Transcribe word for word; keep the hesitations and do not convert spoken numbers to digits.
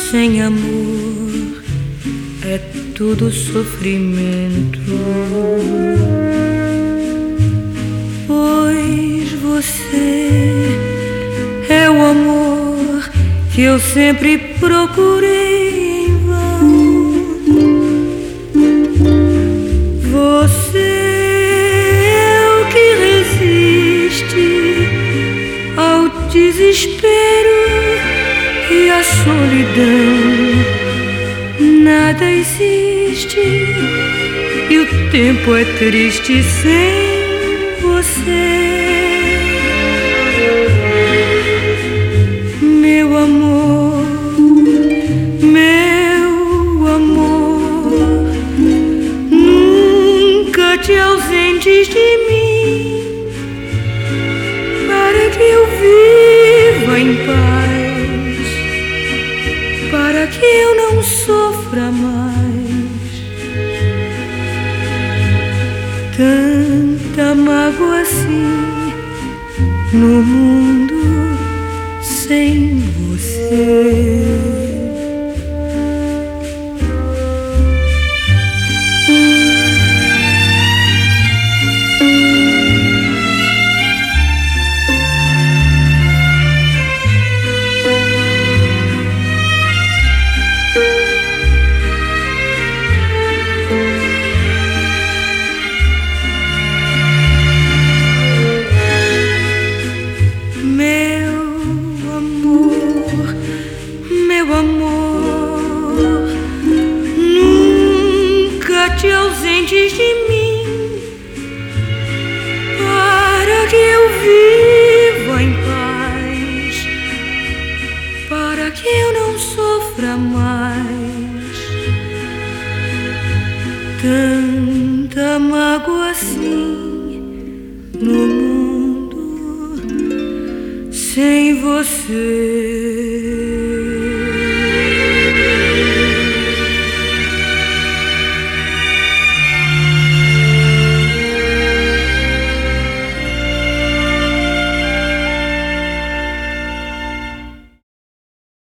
Sem amor é tudo sofrimento, pois você é o amor que eu sempre procurei em vão. Você é o que resiste ao desespero e à solidão. Nada existe e o tempo é triste sem você. Meu amor, meu amor, nunca te ausentes de mim, para que eu viva em paz, para que eu não sofra mais. Tanta mágoa assim no mundo sem você. Meu amor, nunca te ausentes de mim, para que eu viva em paz, para que eu não sofra mais. Tanta mágoa assim no mundo sem você.